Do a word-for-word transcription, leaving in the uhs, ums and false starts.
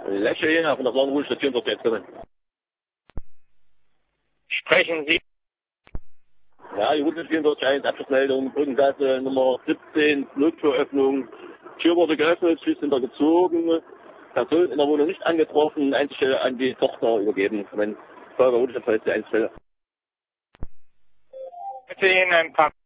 Lächeln von der blauen Ruhestation dort jetzt drin. Sprechen Sie? Ja, die Ruhestation dort scheint Abschlussmeldung, Brückengasse Nummer siebzehn, Nottüröffnung. Tür wurde geöffnet, Schlüssel sind da gezogen. Person in der Wohnung nicht angetroffen, Einzelstelle an die Tochter übergeben. Wenn Feuerwehr Ruhestation ist die Einzelstelle. Bitte Ihnen ein paar